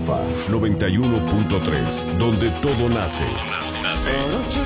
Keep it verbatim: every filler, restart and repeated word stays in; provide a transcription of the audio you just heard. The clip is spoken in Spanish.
Alfa noventa y uno punto tres, donde todo nace. Nace.